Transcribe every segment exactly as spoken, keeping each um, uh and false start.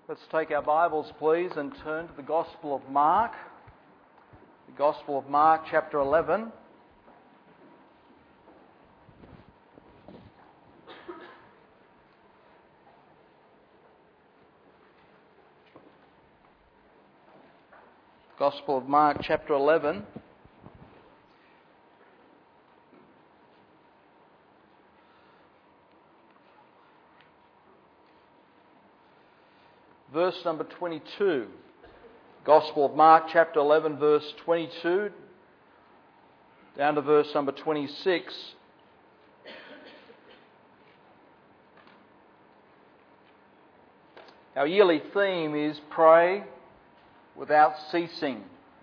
Let's take our Bibles, please, and turn to the Gospel of Mark. The Gospel of Mark, chapter eleven. Gospel of Mark, chapter eleven. Verse number twenty-two. Gospel of Mark, chapter eleven, verse twenty-two, down to verse number twenty-six. Our yearly theme is pray without ceasing.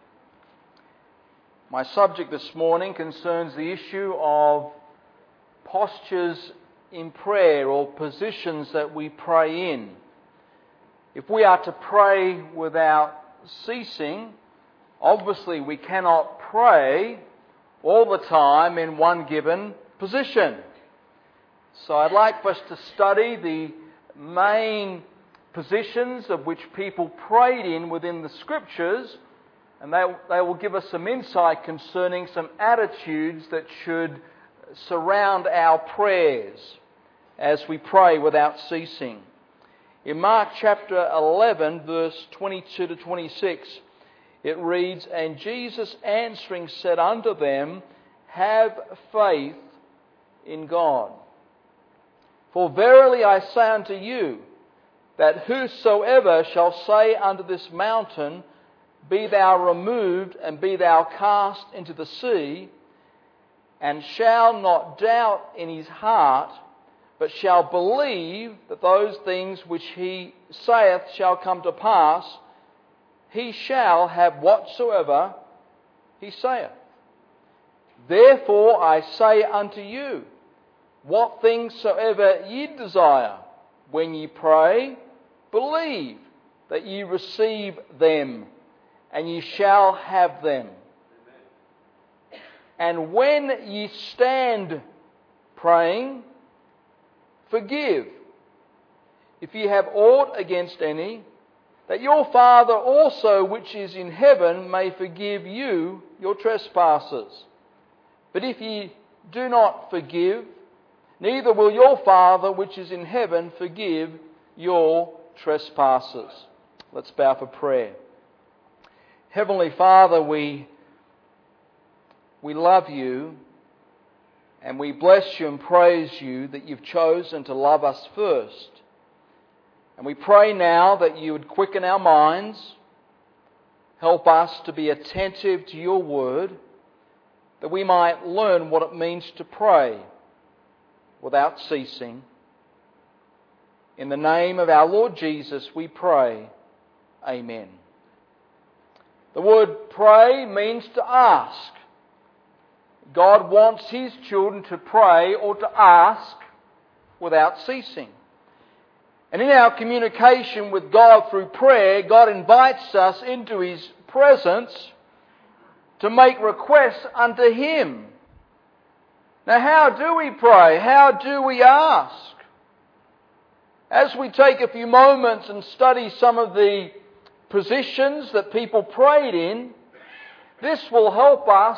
My subject this morning concerns the issue of postures in prayer, or positions that we pray in. If we are to pray without ceasing, obviously we cannot pray all the time in one given position. So I'd like for us to study the main positions of which people prayed in within the Scriptures, and they, they will give us some insight concerning some attitudes that should surround our prayers as we pray without ceasing. In Mark chapter eleven, verse twenty-two to twenty-six, it reads, "And Jesus answering said unto them, Have faith in God. For verily I say unto you, that whosoever shall say unto this mountain, Be thou removed, and be thou cast into the sea, and shall not doubt in his heart, but shall believe that those things which he saith shall come to pass, he shall have whatsoever he saith. Therefore I say unto you, what things soever ye desire, when ye pray, believe that ye receive them, and ye shall have them. And when ye stand praying, forgive, if ye have aught against any, that your Father also which is in heaven may forgive you your trespasses. But if ye do not forgive, neither will your Father which is in heaven forgive your trespasses." Let's bow for prayer. Heavenly Father, we, we love you. And we bless you and praise you that you've chosen to love us first. And we pray now that you would quicken our minds, help us to be attentive to your word, that we might learn what it means to pray without ceasing. In the name of our Lord Jesus we pray. Amen. The word pray means to ask. God wants His children to pray or to ask without ceasing. And in our communication with God through prayer, God invites us into His presence to make requests unto Him. Now, how do we pray? How do we ask? As we take a few moments and study some of the positions that people prayed in, this will help us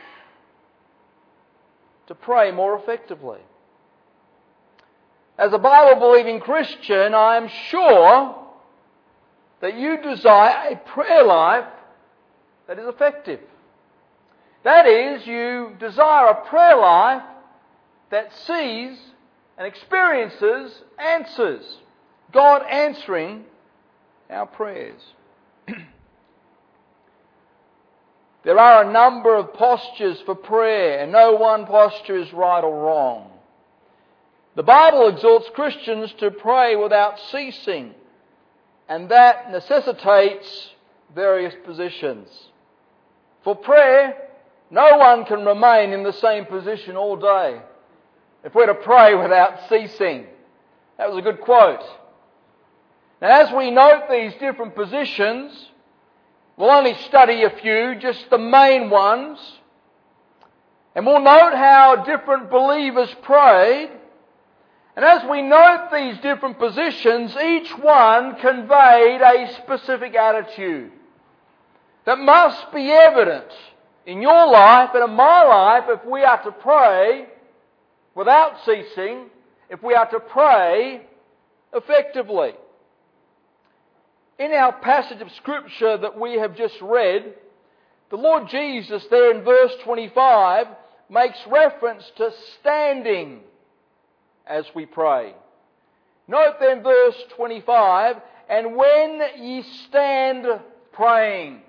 to pray more effectively. As a Bible-believing Christian, I am sure that you desire a prayer life that is effective. That is, you desire a prayer life that sees and experiences answers. God answering our prayers. There are a number of postures for prayer, and no one posture is right or wrong. The Bible exhorts Christians to pray without ceasing, and that necessitates various positions. For prayer, no one can remain in the same position all day. If we're to pray without ceasing. That was a good quote. Now, as we note these different positions, we'll only study a few, just the main ones. And we'll note how different believers prayed And as we note these different positions, each one conveyed a specific attitude that must be evident in your life and in my life if we are to pray without ceasing, if we are to pray effectively. In our passage of Scripture that we have just read, the Lord Jesus there in verse twenty-five makes reference to standing as we pray. Note then verse twenty-five, and when ye stand praying.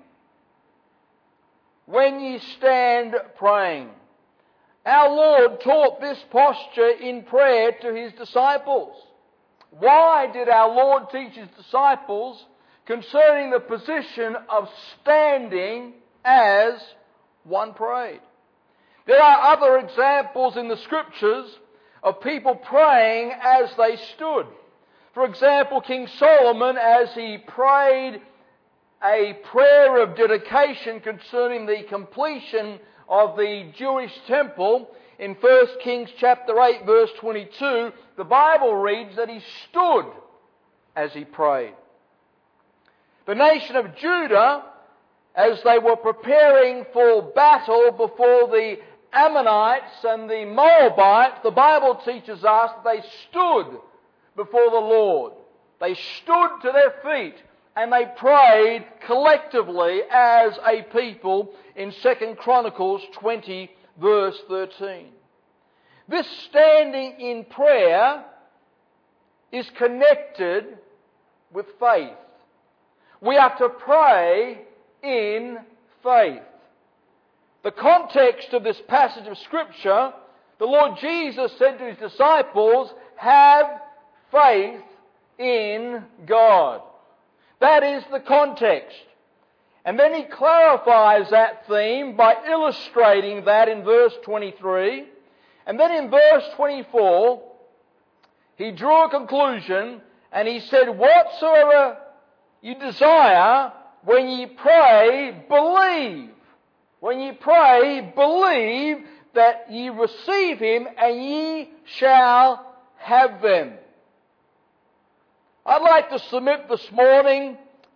When ye stand praying. Our Lord taught this posture in prayer to His disciples. Why did our Lord teach His disciples concerning the position of standing as one prayed? There are other examples in the Scriptures of people praying as they stood. For example, King Solomon, as he prayed a prayer of dedication concerning the completion of the Jewish temple, in First Kings chapter eight verse twenty-two, the Bible reads that he stood as he prayed. The nation of Judah, as they were preparing for battle before the Ammonites and the Moabites, the Bible teaches us that they stood before the Lord. They stood to their feet and they prayed collectively as a people in Second Chronicles twenty verse thirteen. This standing in prayer is connected with faith. We are to pray in faith. The context of this passage of Scripture, the Lord Jesus said to His disciples, have faith in God. That is the context. And then He clarifies that theme by illustrating that in verse twenty-three. And then in verse twenty-four, He drew a conclusion and He said, whatsoever you desire, when ye pray, believe. When ye pray, believe that ye receive Him and ye shall have them. I'd like to submit this morning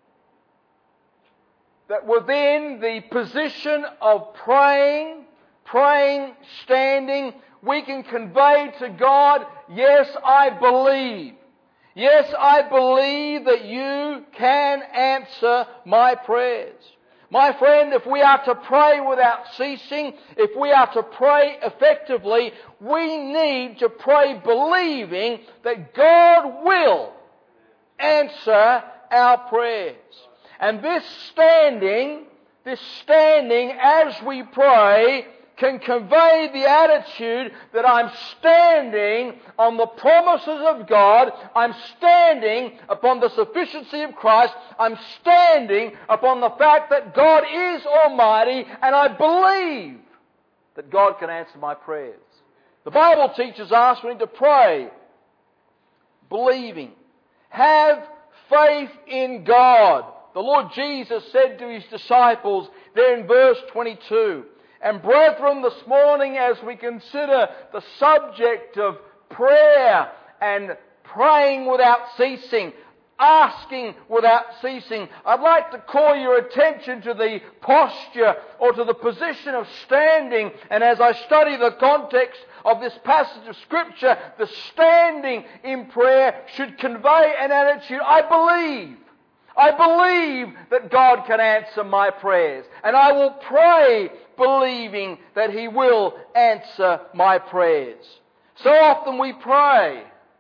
that within the position of praying, praying, standing, we can convey to God, yes, I believe. Yes, I believe that you can answer my prayers. My friend, if we are to pray without ceasing, if we are to pray effectively, we need to pray believing that God will answer our prayers. And this standing, this standing as we pray can convey the attitude that I'm standing on the promises of God, I'm standing upon the sufficiency of Christ, I'm standing upon the fact that God is Almighty, and I believe that God can answer my prayers. The Bible teaches us we need to pray believing. Have faith in God. The Lord Jesus said to His disciples there in verse twenty-two, and brethren, this morning as we consider the subject of prayer and praying without ceasing, asking without ceasing, I'd like to call your attention to the posture or to the position of standing. And as I study the context of this passage of Scripture, the standing in prayer should convey an attitude, I believe. I believe that God can answer my prayers. And I will pray believing that He will answer my prayers. So often we pray,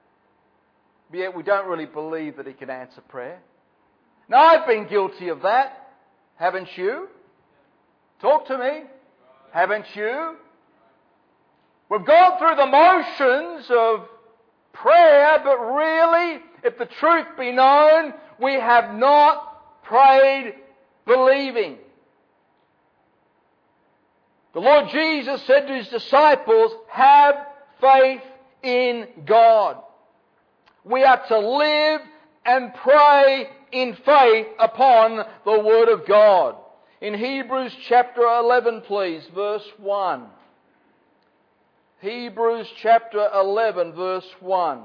but yet we don't really believe that He can answer prayer. Now I've been guilty of that. Haven't you? Talk to me. Haven't you? We've gone through the motions of prayer, but really, if the truth be known, we have not prayed believing. The Lord Jesus said to His disciples, have faith in God. We are to live and pray in faith upon the Word of God. In Hebrews chapter eleven, please, verse one. Hebrews chapter eleven, verse one.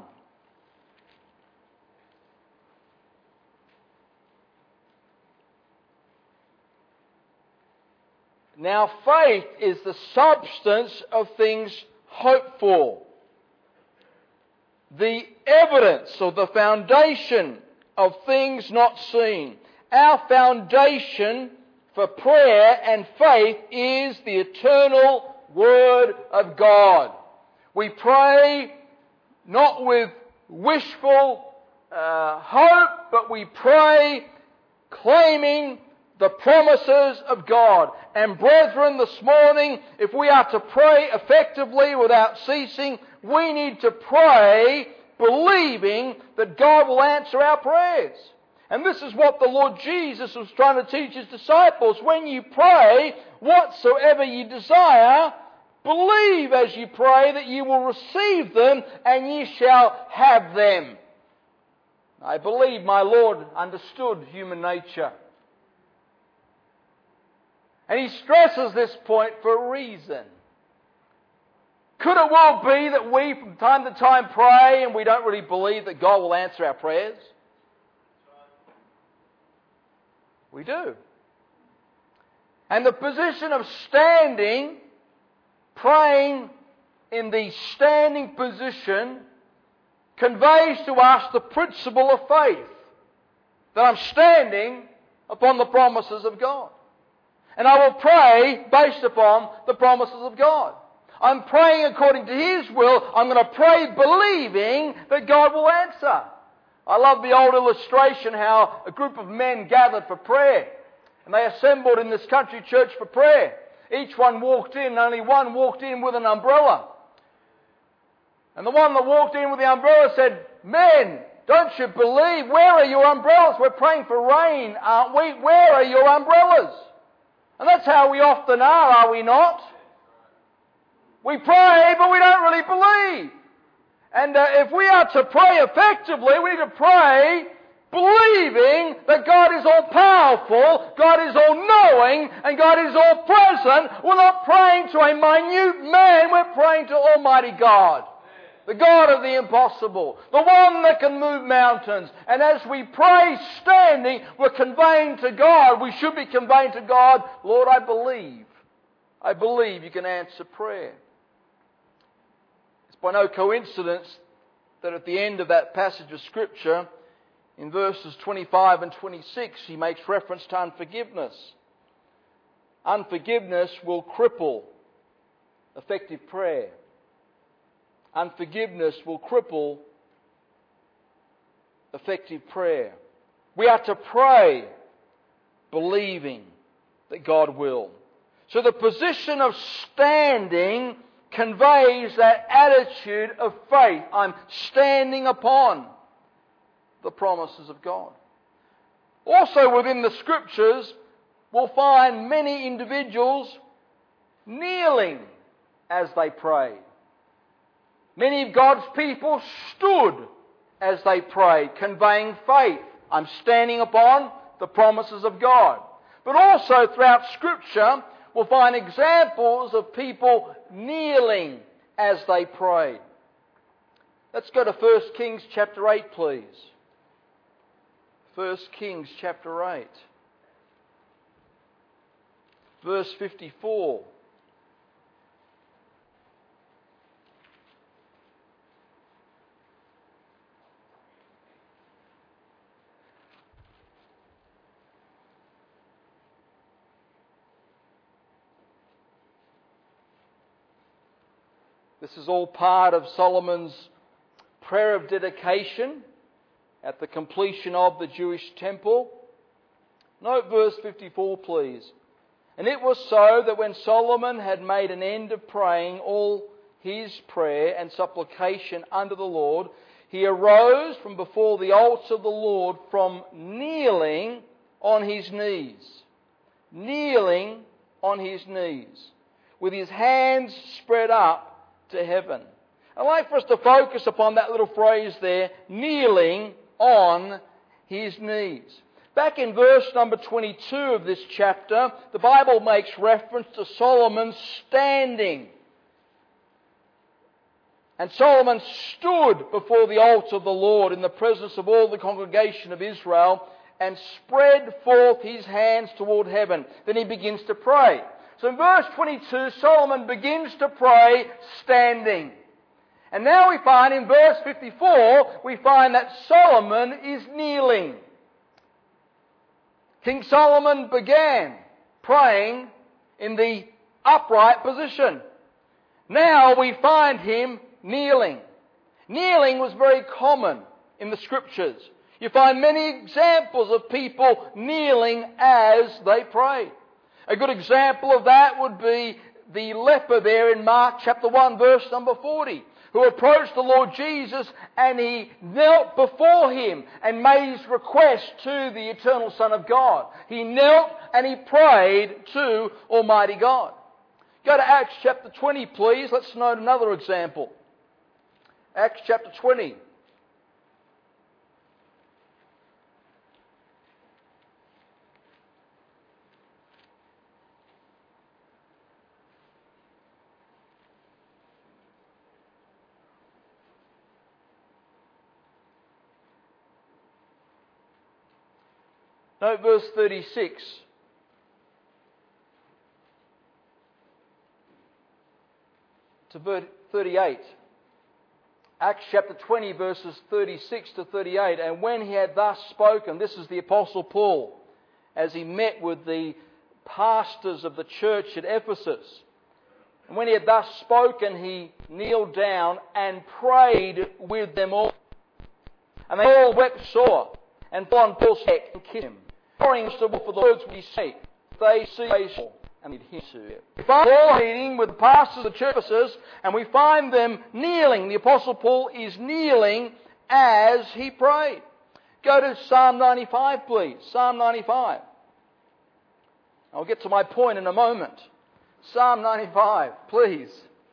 Now faith is the substance of things hoped for, the evidence or the foundation of things not seen. Our foundation for prayer and faith is the eternal Word of God. We pray not with wishful uh, hope, but we pray claiming the promises of God. And brethren, this morning, if we are to pray effectively without ceasing, we need to pray believing that God will answer our prayers. And this is what the Lord Jesus was trying to teach His disciples. When you pray, whatsoever you desire, believe as you pray that you will receive them and ye shall have them. I believe my Lord understood human nature. And He stresses this point for a reason. Could it well be that we from time to time pray and we don't really believe that God will answer our prayers? We do. And the position of standing, praying in the standing position, conveys to us the principle of faith. That I'm standing upon the promises of God. And I will pray based upon the promises of God. I'm praying according to His will. I'm going to pray believing that God will answer. I love the old illustration how a group of men gathered for prayer. And they assembled in this country church for prayer. Each one walked in, and only one walked in with an umbrella. And the one that walked in with the umbrella said, "Men, don't you believe? Where are your umbrellas? We're praying for rain, aren't we? Where are your umbrellas?" And that's how we often are, are we not? We pray, but we don't really believe. And uh, if we are to pray effectively, we need to pray believing that God is all-powerful, God is all-knowing, and God is all-present. We're not praying to a minute man, we're praying to Almighty God. The God of the impossible. The one that can move mountains. And as we pray standing, we're conveying to God, we should be conveying to God, "Lord, I believe. I believe you can answer prayer." It's by no coincidence that at the end of that passage of Scripture, in verses twenty-five and twenty-six, he makes reference to unforgiveness. Unforgiveness will cripple effective prayer. Unforgiveness will cripple effective prayer. We are to pray believing that God will. So the position of standing conveys that attitude of faith. I'm standing upon the promises of God. Also within the Scriptures, we'll find many individuals kneeling as they prayed. Many of God's people stood as they prayed, conveying faith. I'm standing upon the promises of God. But also throughout Scripture, we'll find examples of people kneeling as they prayed. Let's go to First Kings chapter eight, please. First Kings chapter eight. Verse fifty-four. This is all part of Solomon's prayer of dedication at the completion of the Jewish temple. Note verse fifty-four, please. "And it was so that when Solomon had made an end of praying all his prayer and supplication unto the Lord, he arose from before the altar of the Lord from kneeling on his knees." Kneeling on his knees, with his hands spread up to heaven. I'd like for us to focus upon that little phrase there, kneeling on his knees. Back in verse number twenty-two of this chapter, the Bible makes reference to Solomon standing. And Solomon stood before the altar of the Lord in the presence of all the congregation of Israel and spread forth his hands toward heaven. Then he begins to pray. So in verse twenty-two, Solomon begins to pray standing. And now we find in verse fifty-four, we find that Solomon is kneeling. King Solomon began praying in the upright position. Now we find him kneeling. Kneeling was very common in the Scriptures. You find many examples of people kneeling as they prayed. A good example of that would be the leper there in Mark chapter one, verse number forty, who approached the Lord Jesus and he knelt before him and made his request to the eternal Son of God. He knelt and he prayed to Almighty God. Go to Acts chapter twenty, please. Let's note another example. Acts chapter twenty. Note verse thirty-six. To verse thirty-eight. Acts chapter twenty, verses thirty-six to thirty-eight. And when he had thus spoken, this is the Apostle Paul, as he met with the pastors of the church at Ephesus. And when he had thus spoken, he kneeled down and prayed with them all. And they all wept sore, and fell on Paul's neck and kissed him, praying for the words which he spake. They ceased and did him to it. We find Paul meeting with the pastors of the churches, and we find them kneeling. The Apostle Paul is kneeling as he prayed. Go to Psalm ninety-five, please. Psalm ninety-five. I'll get to my point in a moment. Psalm ninety-five, please.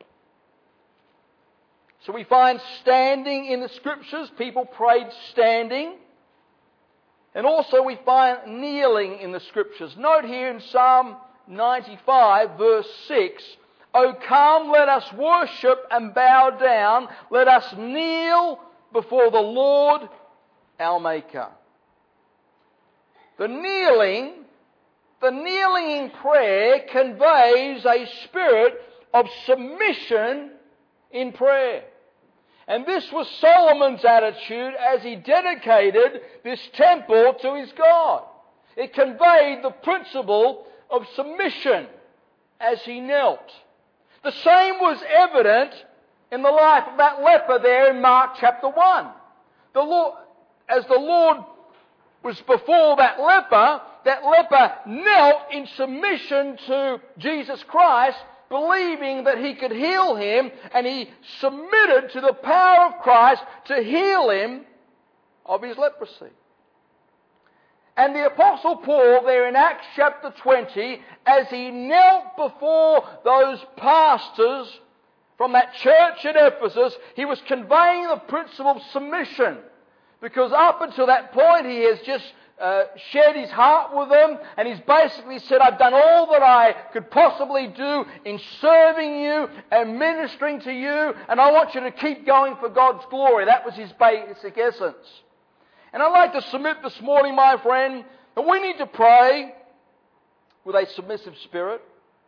So we find standing in the Scriptures. People prayed standing. And also we find kneeling in the Scriptures. Note here in Psalm ninety-five, verse six, "O come, let us worship and bow down. Let us kneel before the Lord our Maker." The kneeling, the kneeling in prayer conveys a spirit of submission in prayer. And this was Solomon's attitude as he dedicated this temple to his God. It conveyed the principle of submission as he knelt. The same was evident in the life of that leper there in Mark chapter one. The Lord, as the Lord was before that leper, that leper knelt in submission to Jesus Christ, believing that he could heal him, and he submitted to the power of Christ to heal him of his leprosy. And the Apostle Paul there in Acts chapter twenty, as he knelt before those pastors from that church at Ephesus, he was conveying the principle of submission. Because up until that point he has just uh, shared his heart with them, and he's basically said, I've done all that I could possibly do in serving you and ministering to you, and I want you to keep going for God's glory. That was his basic essence. And I'd like to submit this morning, my friend, that we need to pray with a submissive spirit.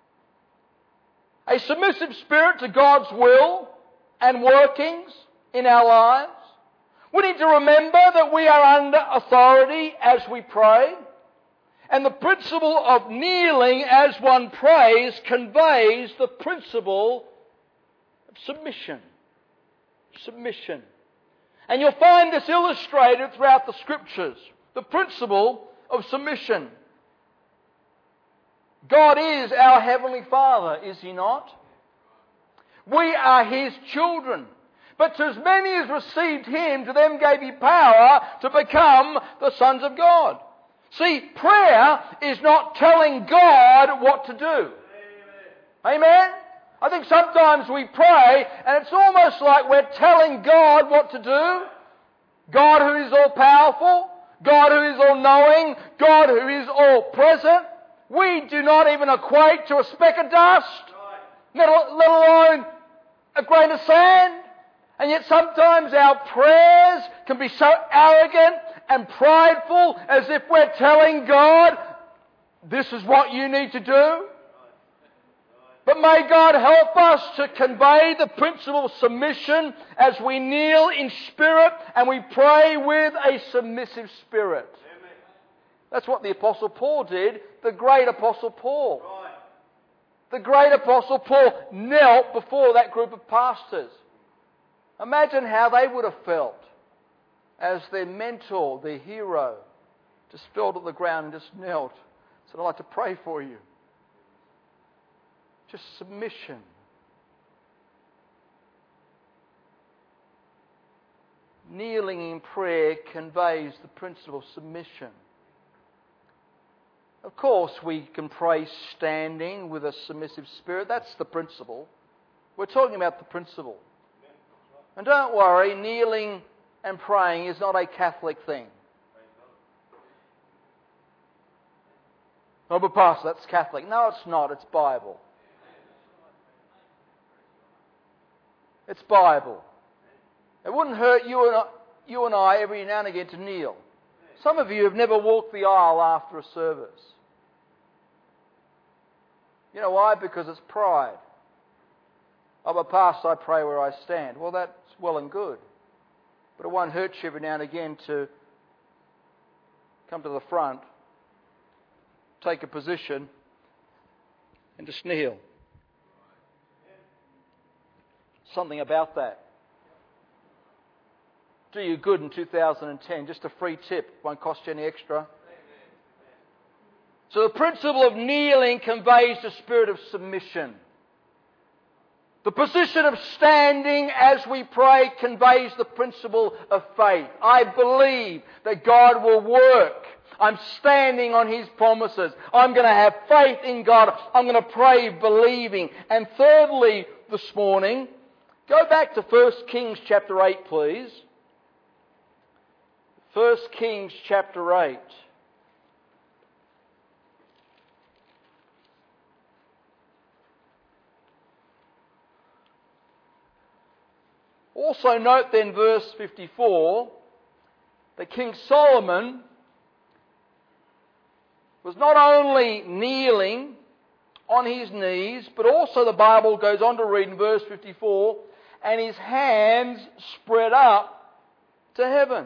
A submissive spirit to God's will and workings in our lives. We need to remember that we are under authority as we pray. And the principle of kneeling as one prays conveys the principle of submission. Submission. And you'll find this illustrated throughout the Scriptures. The principle of submission. God is our Heavenly Father, is He not? We are His children. But to as many as received Him, to them gave He power to become the sons of God. See, prayer is not telling God what to do. Amen? Amen? I think sometimes we pray and it's almost like we're telling God what to do. God who is all powerful, God who is all knowing, God who is all present. We do not even equate to a speck of dust, let alone a grain of sand. And yet sometimes our prayers can be so arrogant and prideful, as if we're telling God, this is what you need to do. But may God help us to convey the principle of submission as we kneel in spirit and we pray with a submissive spirit. That's what the Apostle Paul did, the great Apostle Paul. The great Apostle Paul knelt before that group of pastors. Imagine how they would have felt as their mentor, their hero, just fell to the ground and just knelt. Said, I'd like to pray for you. Just submission. Kneeling in prayer conveys the principle of submission. Of course, we can pray standing with a submissive spirit. That's the principle. We're talking about the principle. And don't worry, kneeling and praying is not a Catholic thing. Oh, but Pastor, that's Catholic. No, it's not. It's Bible. It's Bible. It wouldn't hurt you and I, you and I every now and again to kneel. Some of you have never walked the aisle after a service. You know why? Because it's pride. Oh, but Pastor, I pray where I stand. Well, that's well and good. But it won't hurt you every now and again to come to the front, take a position, and just kneel. Something about that. Do you good in two thousand ten. Just a free tip. Won't cost you any extra. So the principle of kneeling conveys the spirit of submission. The position of standing as we pray conveys the principle of faith. I believe that God will work. I'm standing on His promises. I'm going to have faith in God. I'm going to pray believing. And thirdly, this morning, go back to First Kings chapter eight, please. First Kings chapter eight. Also note then verse fifty-four that King Solomon was not only kneeling on his knees, but also the Bible goes on to read in verse fifty-four, and his hands spread up to heaven.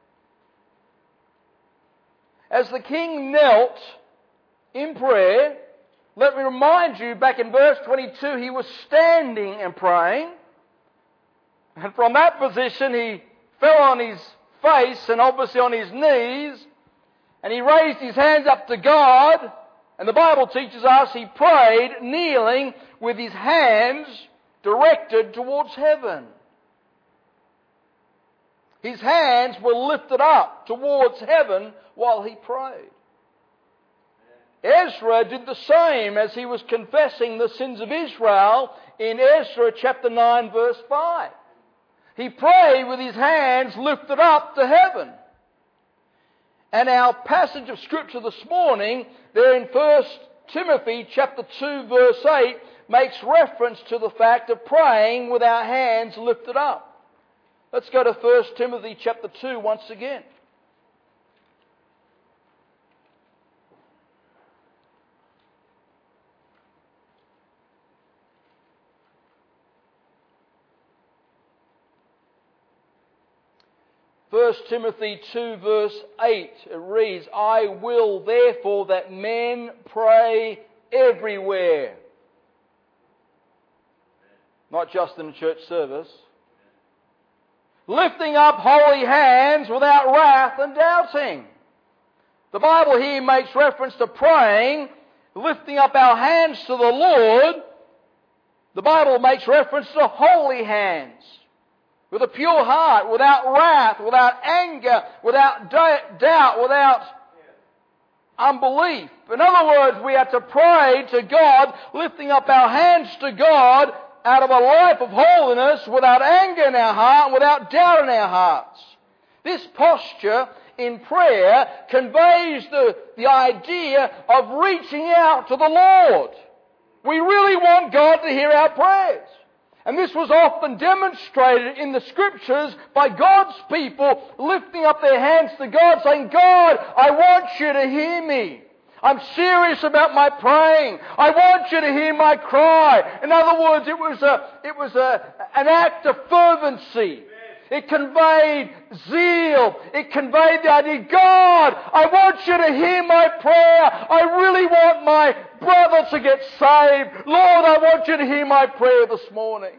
As the king knelt in prayer, let me remind you, back in verse twenty-two, he was standing and praying. And from that position, he fell on his face and obviously on his knees. And he raised his hands up to God. And the Bible teaches us he prayed kneeling with his hands directed towards heaven. His hands were lifted up towards heaven while he prayed. Ezra did the same as he was confessing the sins of Israel in Ezra chapter nine verse five. He prayed with his hands lifted up to heaven. And our passage of Scripture this morning, there in First Timothy chapter two verse eight, makes reference to the fact of praying with our hands lifted up. Let's go to First Timothy chapter two once again. First Timothy two verse eight, it reads, I will therefore that men pray everywhere. Not just in a church service. Lifting up holy hands without wrath and doubting. The Bible here makes reference to praying, lifting up our hands to the Lord. The Bible makes reference to holy hands. With a pure heart, without wrath, without anger, without doubt, without unbelief. In other words, we are to pray to God, lifting up our hands to God out of a life of holiness, without anger in our heart, without doubt in our hearts. This posture in prayer conveys the, the idea of reaching out to the Lord. We really want God to hear our prayers. And this was often demonstrated in the Scriptures by God's people lifting up their hands to God, saying, God, I want you to hear me. I'm serious about my praying. I want you to hear my cry. In other words, it was a, it was a, an act of fervency. It conveyed zeal. It conveyed the idea, God, I want you to hear my prayer. I really want my brother to get saved. Lord, I want you to hear my prayer this morning.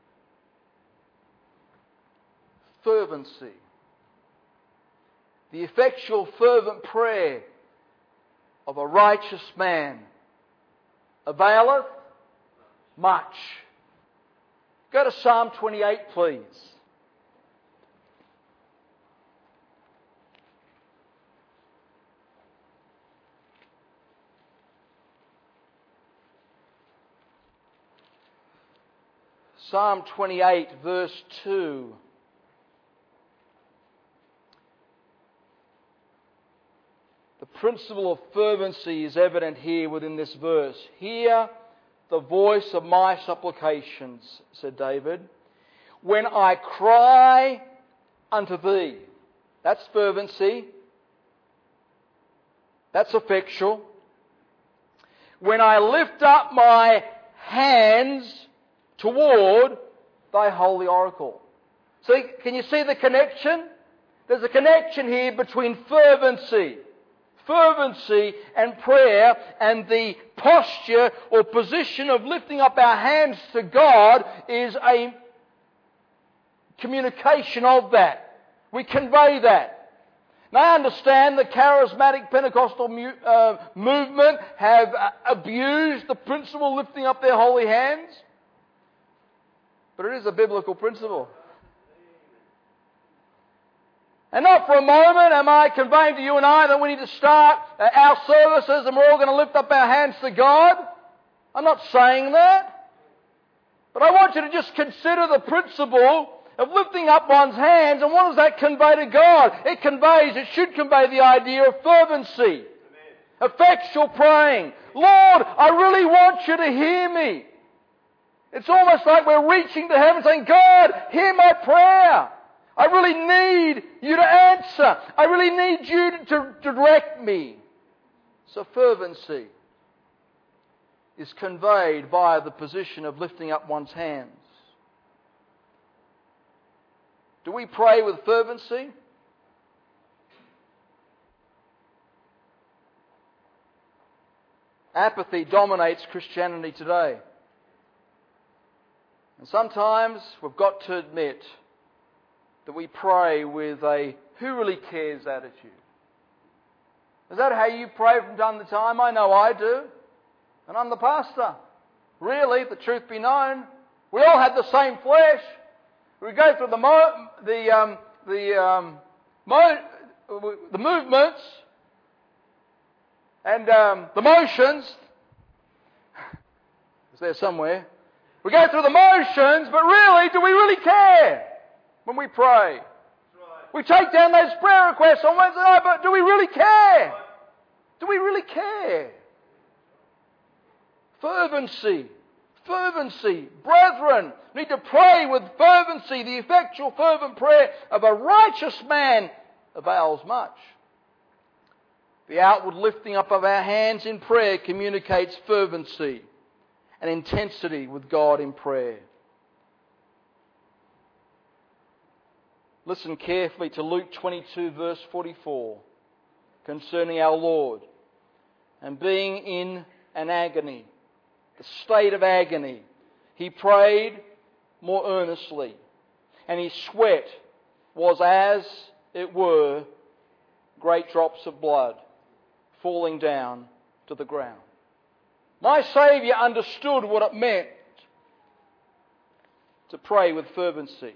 Fervency. The effectual, fervent prayer of a righteous man availeth much. Go to Psalm twenty-eight, please. Psalm twenty-eight, verse two. The principle of fervency is evident here within this verse. Hear the voice of my supplications, said David, when I cry unto thee. That's fervency. That's effectual. When I lift up my hands toward thy holy oracle. So can you see the connection? There's a connection here between fervency, fervency and prayer, and the posture or position of lifting up our hands to God is a communication of that. We convey that. Now I understand the charismatic Pentecostal mu- uh, movement have uh, abused the principle of lifting up their holy hands. But it is a biblical principle. And not for a moment am I conveying to you and I that we need to start our services and we're all going to lift up our hands to God. I'm not saying that. But I want you to just consider the principle of lifting up one's hands, and what does that convey to God? It conveys, it should convey the idea of fervency. Amen. Effectual praying. Lord, I really want you to hear me. It's almost like we're reaching to heaven saying, God, hear my prayer. I really need you to answer. I really need you to, to direct me. So fervency is conveyed via the position of lifting up one's hands. Do we pray with fervency? Apathy dominates Christianity today. And sometimes we've got to admit that we pray with a who really cares attitude. Is that how you pray from time to time? I know I do. And I'm the pastor. Really, the truth be known, we all have the same flesh. We go through the mo- the um, the um, mo- the movements and um, the motions. It's there somewhere. We go through the motions, but really, do we really care when we pray? Right. We take down those prayer requests on Wednesday night, but do we really care? Right. Do we really care? Fervency. Fervency. Brethren, need to pray with fervency. The effectual fervent prayer of a righteous man avails much. The outward lifting up of our hands in prayer communicates fervency and intensity with God in prayer. Listen carefully to Luke twenty-two verse forty-four concerning our Lord. And being in an agony, the state of agony, he prayed more earnestly, and his sweat was as it were great drops of blood falling down to the ground. My Saviour understood what it meant to pray with fervency.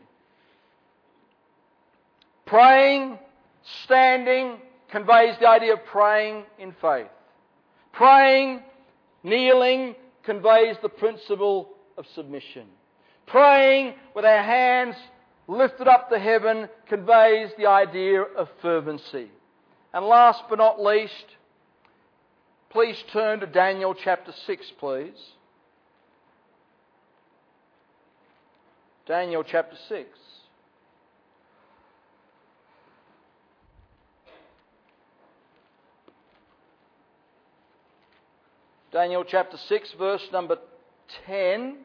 Praying, standing, conveys the idea of praying in faith. Praying, kneeling, conveys the principle of submission. Praying with our hands lifted up to heaven conveys the idea of fervency. And last but not least, please turn to Daniel chapter six, please. Daniel chapter six. Daniel chapter six, verse number ten.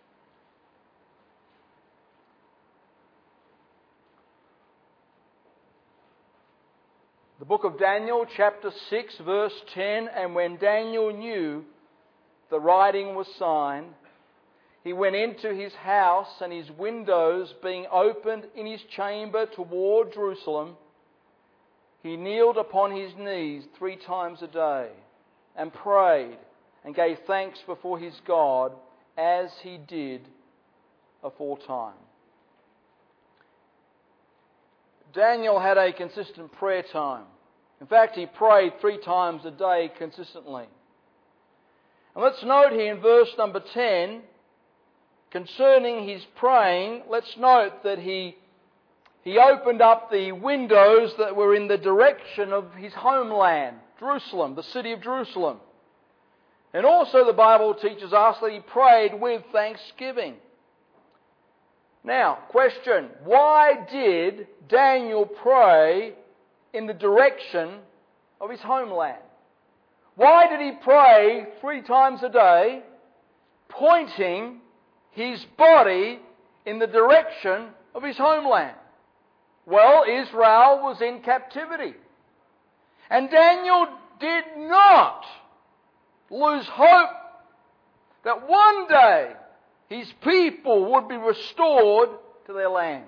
The book of Daniel chapter six, verse ten. And when Daniel knew the writing was signed, he went into his house, and his windows being opened in his chamber toward Jerusalem, he kneeled upon his knees three times a day and prayed and gave thanks before his God as he did aforetime. Daniel had a consistent prayer time. In fact, he prayed three times a day consistently. And let's note here in verse number ten, concerning his praying, let's note that he, he opened up the windows that were in the direction of his homeland, Jerusalem, the city of Jerusalem. And also the Bible teaches us that he prayed with thanksgiving. Now, question, why did Daniel pray in the direction of his homeland? Why did he pray three times a day, pointing his body in the direction of his homeland? Well, Israel was in captivity. And Daniel did not lose hope that one day his people would be restored to their land.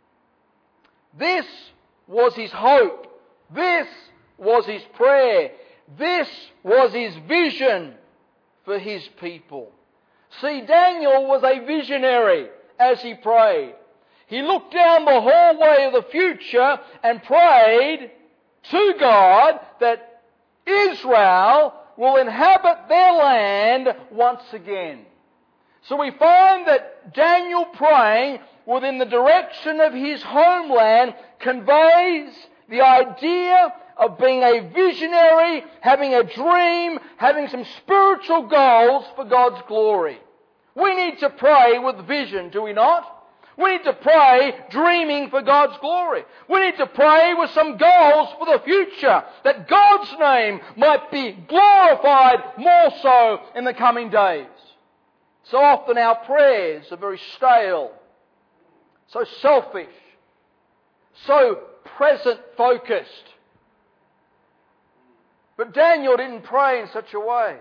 This was his hope. This was his prayer. This was his vision for his people. See, Daniel was a visionary as he prayed. He looked down the hallway of the future and prayed to God that Israel will inhabit their land once again. So we find that Daniel praying within the direction of his homeland conveys the idea of being a visionary, having a dream, having some spiritual goals for God's glory. We need to pray with vision, do we not? We need to pray dreaming for God's glory. We need to pray with some goals for the future, that God's name might be glorified more so in the coming days. So often our prayers are very stale, so selfish, so present-focused. But Daniel didn't pray in such a way.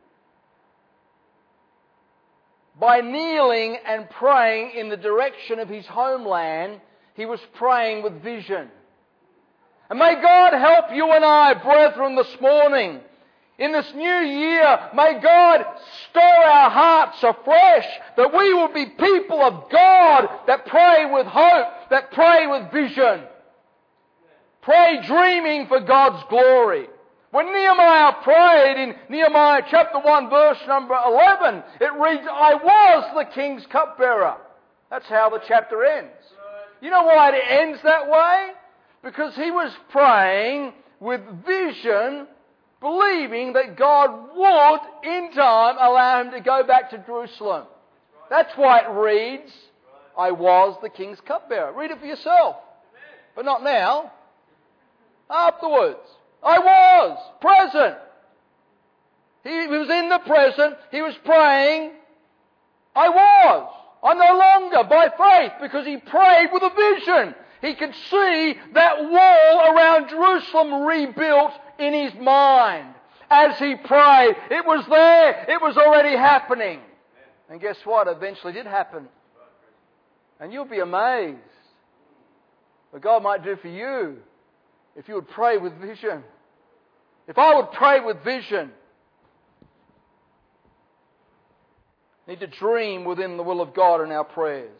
By kneeling and praying in the direction of his homeland, he was praying with vision. And may God help you and I, brethren, this morning. In this new year, may God stir our hearts afresh, that we will be people of God that pray with hope, that pray with vision. Pray dreaming for God's glory. When Nehemiah prayed in Nehemiah chapter one verse number eleven, it reads, I was the king's cupbearer. That's how the chapter ends. You know why it ends that way? Because he was praying with vision, believing that God would in time allow him to go back to Jerusalem. That's why it reads, I was the king's cupbearer. Read it for yourself. But not now. Afterwards. I was present. He was in the present. He was praying. I was. I'm no longer by faith, because he prayed with a vision. He could see that wall around Jerusalem rebuilt in his mind. As he prayed, it was there. It was already happening. And guess what? It eventually did happen. And you'll be amazed what God might do for you if you would pray with vision. If I would pray with vision. We need to dream within the will of God in our prayers.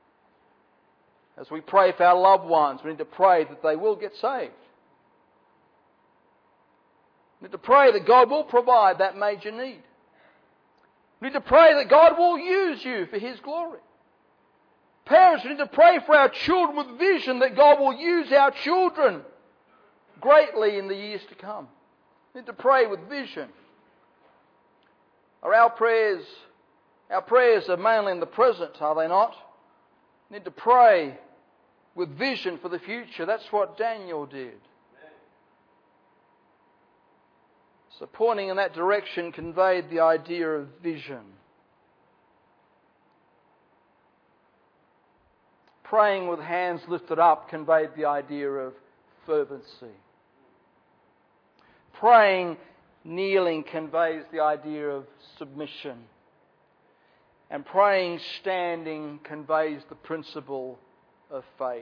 As we pray for our loved ones, we need to pray that they will get saved. We need to pray that God will provide that major need. We need to pray that God will use you for His glory. Parents, we need to pray for our children with vision that God will use our children greatly in the years to come. We need to pray with vision. Are our prayers, our prayers are mainly in the present, are they not? We need to pray with vision for the future. That's what Daniel did. So pointing in that direction conveyed the idea of vision. Praying with hands lifted up conveyed the idea of fervency. Praying kneeling conveys the idea of submission. And praying standing conveys the principle of faith.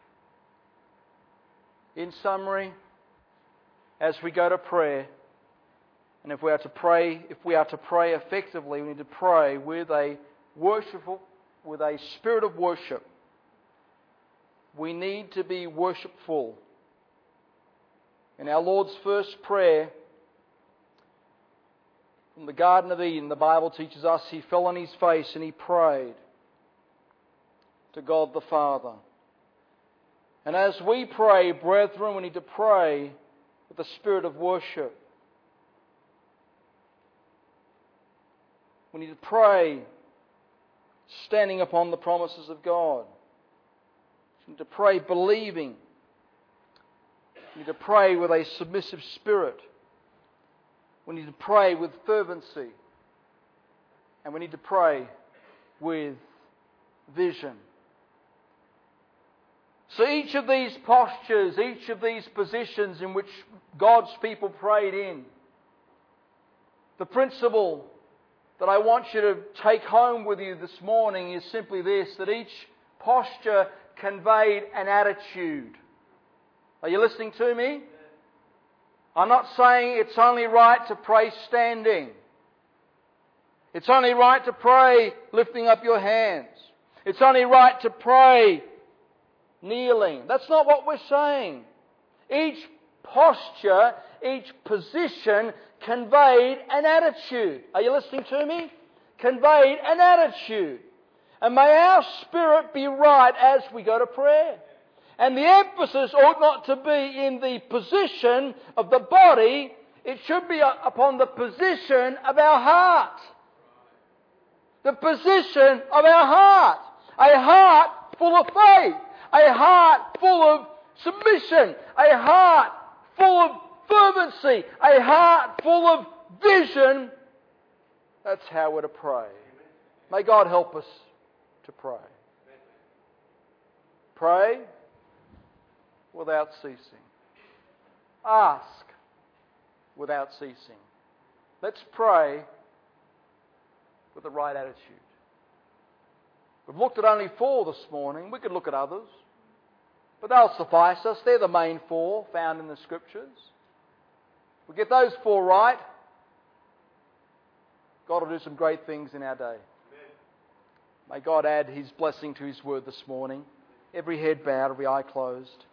In summary, as we go to prayer, and if we are to pray, if we are to pray effectively, we need to pray with a worshipful, with a spirit of worship. We need to be worshipful. In our Lord's first prayer from the Garden of Eden, the Bible teaches us He fell on His face and He prayed to God the Father. And as we pray, brethren, we need to pray with the spirit of worship. We need to pray standing upon the promises of God. We need to pray believing. We need to pray with a submissive spirit. We need to pray with fervency. And we need to pray with vision. So each of these postures, each of these positions in which God's people prayed in, the principle that I want you to take home with you this morning is simply this, that each posture conveyed an attitude. Are you listening to me? I'm not saying it's only right to pray standing. It's only right to pray lifting up your hands. It's only right to pray kneeling. That's not what we're saying. Each posture, each position conveyed an attitude. Are you listening to me? Conveyed an attitude. And may our spirit be right as we go to prayer. And the emphasis ought not to be in the position of the body. It should be upon the position of our heart. The position of our heart. A heart full of faith. A heart full of submission. A heart full of fervency. A heart full of vision. That's how we're to pray. May God help us to pray. Pray without ceasing. Ask without ceasing. Let's pray with the right attitude. We've looked at only four this morning. We could look at others. But they'll suffice us. They're the main four found in the Scriptures. We get those four right, God will do some great things in our day. Amen. May God add His blessing to His word this morning. Every head bowed, every eye closed.